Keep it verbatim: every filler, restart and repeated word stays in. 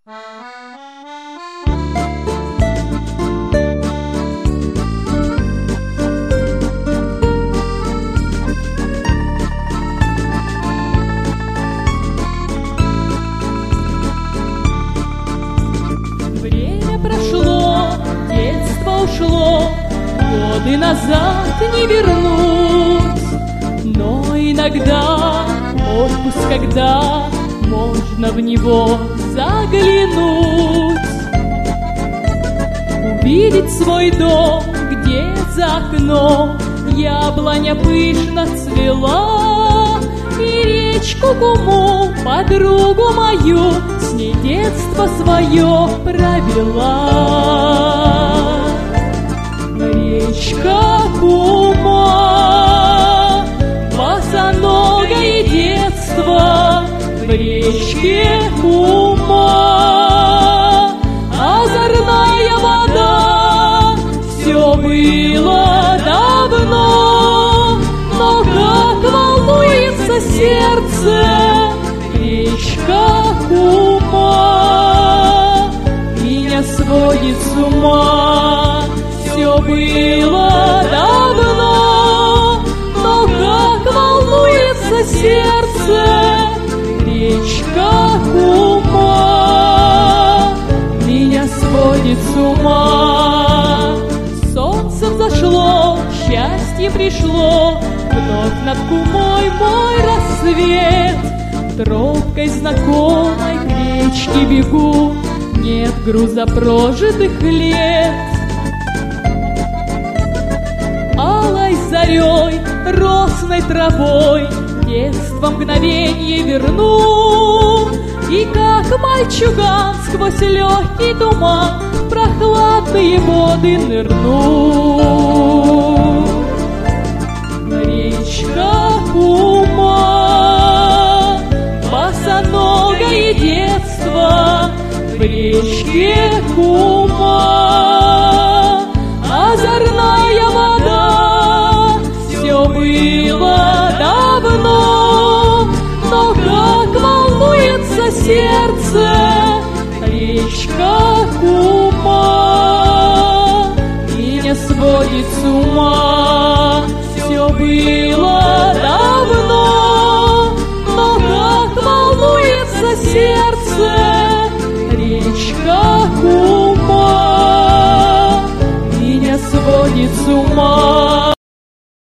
Время прошло, детство ушло, годы назад не вернуть. Но иногда отпуск, когда можно в него заглянуть, увидеть свой дом, где за окном яблоня пышно цвела, и речку Куму, подругу мою, с ней детство свое провела. Речка Кума, босоногое детство, в речке Кума озорная вода. Все было давно, но как волнуется сердце, речка Кума меня сводит с ума. Все было давно, но как волнуется сердце, речка Кума меня сводит с ума. Солнце взошло, счастье пришло, вновь над Кумой мой рассвет. Тропкой знакомой к речке бегу, нет груза прожитых лет. Алой зарей, росной травой детство мгновенье верну, и как мальчуган сквозь легкий туман в прохладные воды нырну. Речка Кума, босоногое детство, в речке Кума озорная вода. Все было давно, но как волнуется сердце, речка Кума меня сводит с ума. Все было